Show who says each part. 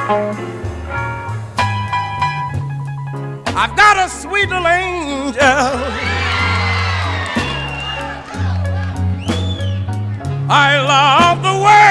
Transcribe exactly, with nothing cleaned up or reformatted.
Speaker 1: I've got a sweet little angel. I love the way